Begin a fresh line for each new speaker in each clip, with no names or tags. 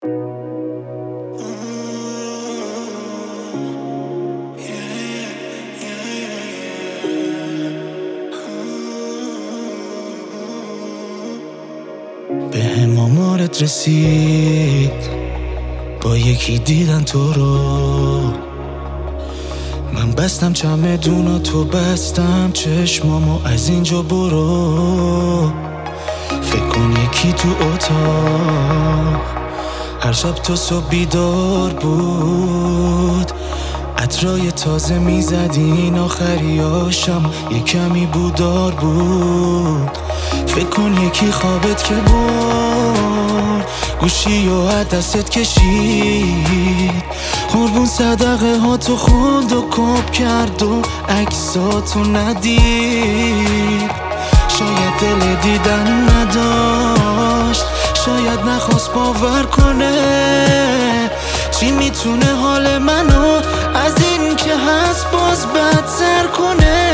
به هم آمارت رسید، با یکی دیدن تو رو. من بستم چمدونا، تو بستم چشمامو، از اینجا برو. فکر کن یکی تو اتاق هر شب تو صبح بیدار بود، عطرای تازه میزدین، آخریاشم یه کمی بودار بود. فکر کن یکی خوابت که برد، گوشی و دستت کشید، قربون صدقه ها تو خوند و کپ کرد و عکساتو ندید. شاید دل دیدن نداشت، شاید نخواست باور کنه. چی میتونه حال منو از این که هست باز بدتر کنه؟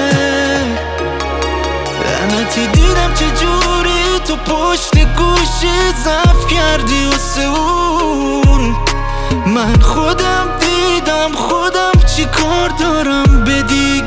لعنتی دیدم چه جوری تو پشت گوشی ضعف کردی واسه اون. من خودم دیدم خودم چی کار دارم به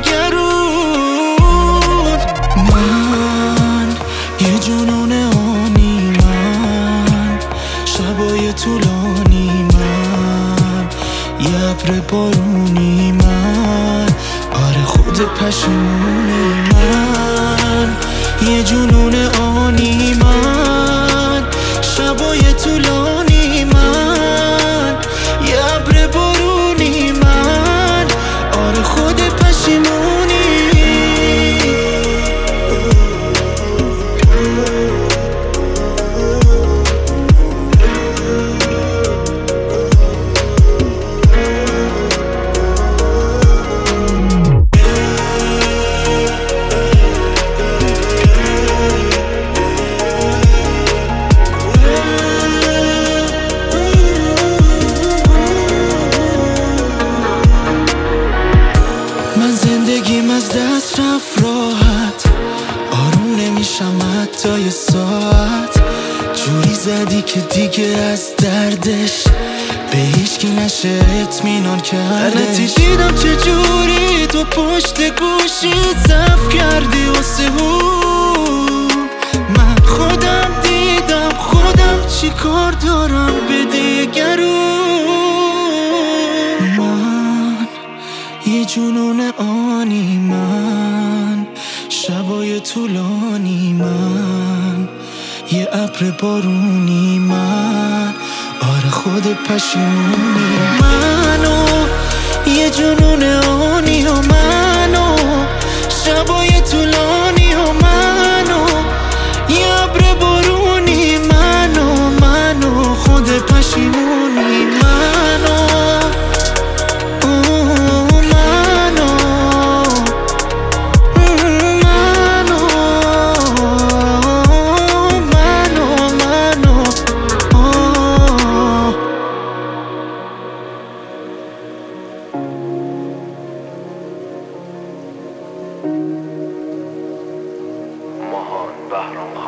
دیگرون. من یه جنون آنی، من شبای طولانی، من یه ابر بارونی، من آره خود پشیمونی. من یه جنون آنی، من شبای طولانی، من یه ابر بارونی، من آره خود پشیمونی. زندگیم از دست رفت راحت، آروم نمیشم حتی یه ساعت. جوری زدی که دیگه از دردش به هیچکی نشه اطمینان کردش. لعنتی دیدم چه جوری تو پشت گوشی ضعف کردی واسه اون. من خودم دیدم خودم چی کار دارم به دیگرون. من یه جنون آنی، من شبای طولانی، من یه ابر بارونی، من آره خود پشیمونی. منو یه جنون آنی و منو شبای طولانی و منو یه ابر بارونی، منو خود پشیمونی. منو
بهرام